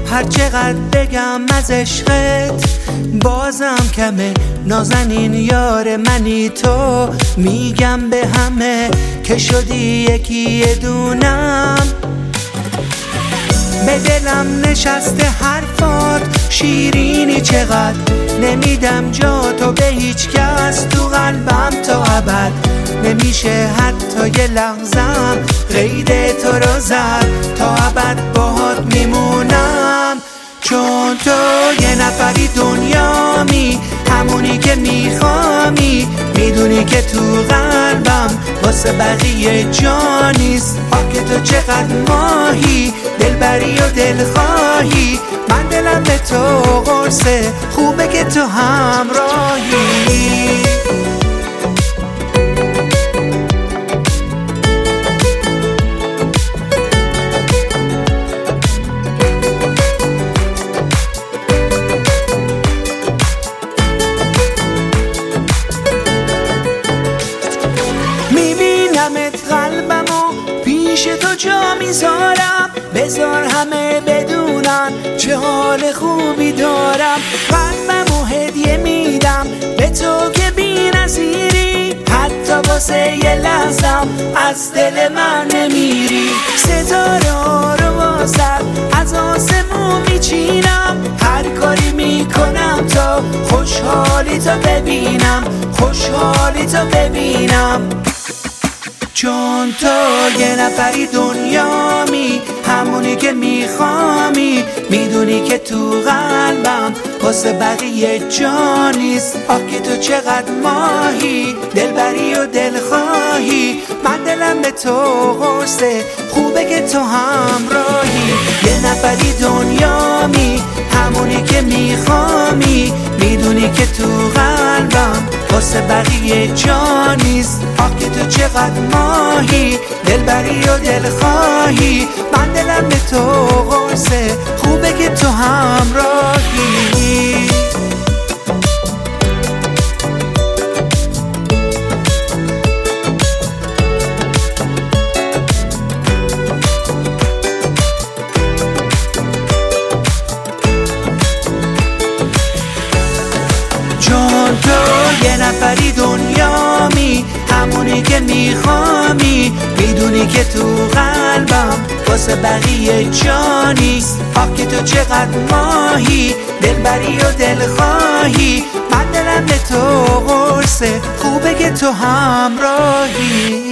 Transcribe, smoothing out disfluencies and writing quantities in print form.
هر چقدر بگم از عشقت بازم کمه. نازنین یار منی تو، میگم به همه که شدی یکی دونم. به دلم نشسته حرفات شیرینی چقدر، نمیدم جا تو به هیچ کس تو قلبم تا ابد. نمیشه حتی یه لحظم غیر تو رو زد، تا ابد باهات میمونم. چون تو یه نفری دنیامی، همونی که میخوامی، میدونی که تو قلبم واسه بقیه جا نیست. آخه تو چقدر ماهی، دلبری و دلخواهی، من دلم به تو قرصه، خوبه که تو همراهی. قلبمو پیش تو جا میذارم، بذار همه بدونن چه حال خوبی دارم. قلبمو هدیه میدم به تو که بی نظیری، حتی واسه یه لحظم از دل من نمیری. ستاره ها رو واسه از آسمون میچینم، هر کاری میکنم تا خوشحالی تو ببینم، خوشحالی تو ببینم. چون تو یه نفری دنیامی، همونی که میخوامی، میدونی که تو قلبم واسه بقیه جا نیست. آخه تو چقدر ماهی، دلبری و دلخواهی، من دلم به تو قرصه، خوبه که تو همراهی. یه نفری دنیامی، همونی که میخوامی، میدونی که تو قلبم واسه بقیه جا نیست. آخه تو چقدر ماهی، دلبری و دلخواهی، من دلم به تو قرصه، خوبه که تو همراهی. چون تو یه نفری دنیامی، همونی که میخوامی، میدونی که تو قلبم واسه بقیه جا نیست. آخه تو چقدر ماهی، دلبری و دلخواهی، من دلم به تو قرصه، خوبه که تو همراهی.